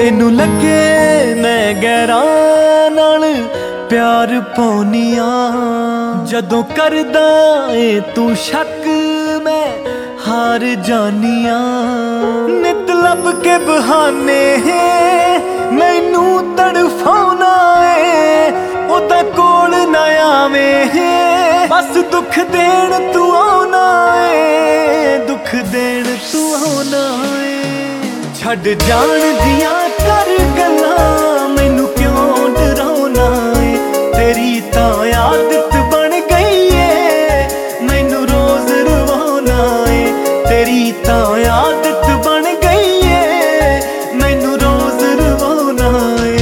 ਤੈਨੂੰ ਲੱਗੇ ਮੈਂ ਗੈਰਾਂ ਨਾਲ ਪਿਆਰ ਪਾਉਨੀਆਂ, ਜਦੋਂ ਕਰਦਾ ਏ ਤੂੰ ਸ਼ੱਕ ਮੈਂ ਹਾਰ ਜਾਨੀਆਂ। ਨਿਤ ਲੱਭ ਕੇ ਬਹਾਨੇ ਮੈਨੂੰ ਤੜਫਾਉਣਾ ਏ, ਉਹਦਾ ਕੋਲ ਨਾ ਆਵੇਂ ਬਸ ਦੁੱਖ ਦੇਣ ਤੂੰ ਆਉਣਾ ਏ, ਦੁੱਖ ਦੇਣ ਤੂੰ ਆਉਣਾ ਏ। ਛੱਡ ਜਾਣ ਦੀਆਂ ਕਰ ਗੱਲਾਂ ਮੈਨੂੰ ਕਿਉਂ ਡਰਾਉਣਾ ਏ, ਤੇਰੀ ਤਾਂ ਆਦਤ ਬਣ ਗਈ ਏ ਮੈਨੂੰ ਰੋਜ਼ ਰਵਾਉਣਾ ਏ, ਤੇਰੀ ਤਾਂ ਆਦਤ ਬਣ ਗਈ ਏ ਮੈਨੂੰ ਰੋਜ਼ ਰਵਾਉਣਾ ਏ।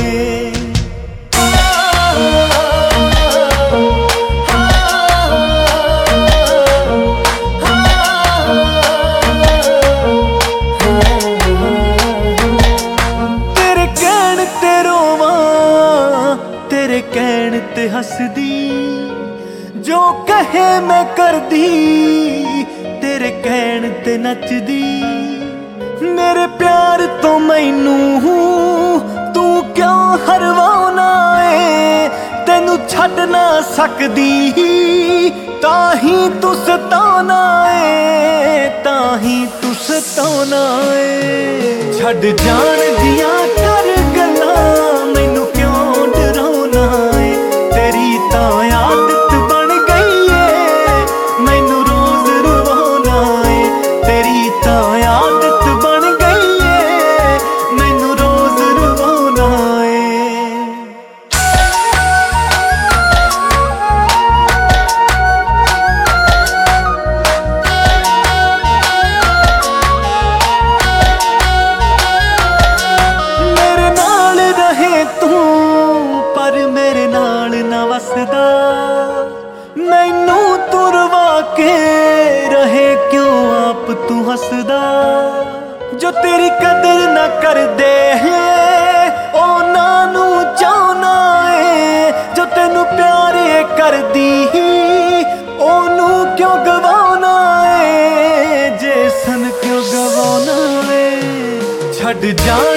ਤੇਰੇ ਕਹਿਣ ਤੇ ਰੋਵਾਂ, ਤੇਰੇ ਕਹਿਣ ਤੇ ਹੱਸਦੀ, ਜੋ ਕਹੇ ਮੈਂ ਕਰਦੀ, ਤੇਰੇ ਕਹਿਣ ਤੇ ਨੱਚਦੀ। ਮੇਰੇ ਪਿਆਰ ਤੋਂ ਮੈਨੂੰ ਤੂੰ ਕਿਉਂ ਹਰਵਾਉਣਾ ਏ, ਤੈਨੂੰ ਛੱਡ ਨਾ ਸਕਦੀ ਤਾਂ ਹੀ ਤੂੰ ਸਤਾਉਣਾ ਏ, ਤਾਂ ਹੀ ਤੂੰ ਸਤਾਉਣਾ ਏ। ਛੱਡ ਜਾਣ ਦੀਆਂ ਕਰ ਗੱਲਾਂ ਮੈਨੂੰ ਕਿਉਂ ਡਰਾਉਣਾ ਏ, ਤੇਰੀ ਤਾਂ ਆਦਤ ਬਣ ਗਈ ਏ ਮੈਨੂੰ ਰੋਜ਼ ਰਵਾਉਣਾ ਏ, ਤੇਰੀ ਤਾਂ ਆਦਤ ਬਣ ਗਈ ਏ ਮੈਨੂੰ ਰੋਜ਼ ਰਵਾਉਣਾ ਏ। ਮੇਰੇ ਨਾਲ ਰਹੇ ਤੂੰ ਪਰ ਮੇਰੇ ਨਾਲ ਨਾ ਵਸਦਾ, ਮੈਨੂੰ ਤੁਰਵਾ ਕੇ ਰਹੇ ਕਿਉਂ ਆਪ ਤੂੰ ਹੱਸਦਾ। ਜੋ ਤੇਰੀ ਕਦਰ ਨਾ ਕਰਦੇ ਉਹਨਾਂ ਨੂੰ ਚਾਹੁੰਨਾ ਏ, ਜੋ ਤੈਨੂੰ ਪਿਆਰ ਏ ਕਰਦੀ ਉਹਨੂੰ ਕਿਉਂ ਗਵਾਉਣਾ ਏ, ਜੇ ਸਨ ਕਿਉਂ ਗਵਾਉਣਾ ਏ। ਛੱਡ ਜਾ